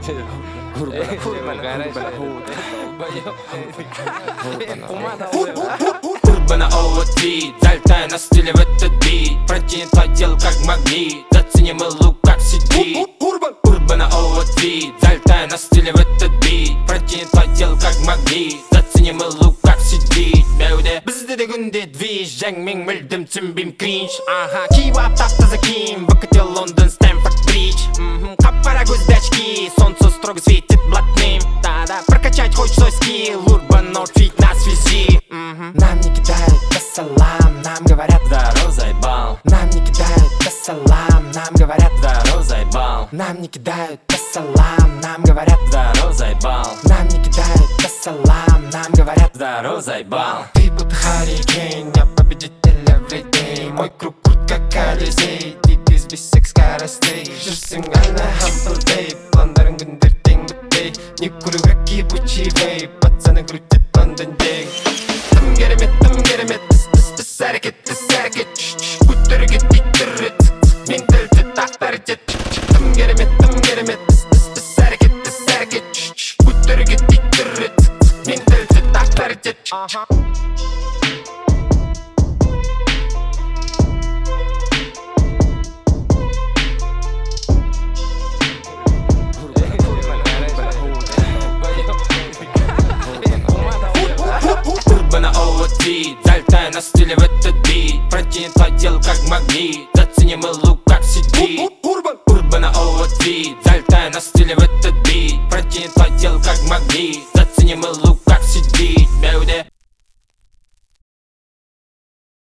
Урбана OT, залетай на стиле в этот бит. Протяни твое тело как магнит, заценим и лук как сидит. Урбана OT, залетай на стиле в этот бит. Протяни твое тело как магнит, заценим и лук как сидит. Бізде де күнде движ, жаңмен мүлдім түсінбейм кринж. Киіп ап тап-таза киім, ВКТ Лондон, Стэнфорд Бридж. Қап-қара көзді очки, солнце строго светит блатным. Да-да, прокачать хочешь свой скилл, Urban Outfit на связи. Нам не кидают ассалам, нам говорят здорово, заебал. Нам не кидают ассалам, нам говорят здорово, заебал. Нам не кидают ассалам, нам говорят здорово, заебал. Нам не кидают ассалам, нам говорят здорово, заебал. Ты будто Харрикейн, я победитель everyday. Мой круг крут как Колизей, двигаюсь без всех скоростей. Жүрсің ана humble day, пландарың күндер тең бітпей. Не курю как ебучий вейп, пацаны крутят Лондонде. Тым керемет, іс әрекет, көтерге титтірет, менталитет авторитет. Тым керемет, іс әрекет, көтерге титтірет, менталитет авторитет. Урбана OT, залетай на стиле в этот бит. Протяни твое тело как магнит, заценим и лук как сидит. Урбана OT, залетай на стиле в этот бит. Протяни твое тело как магнит, заценим и лук как сидит.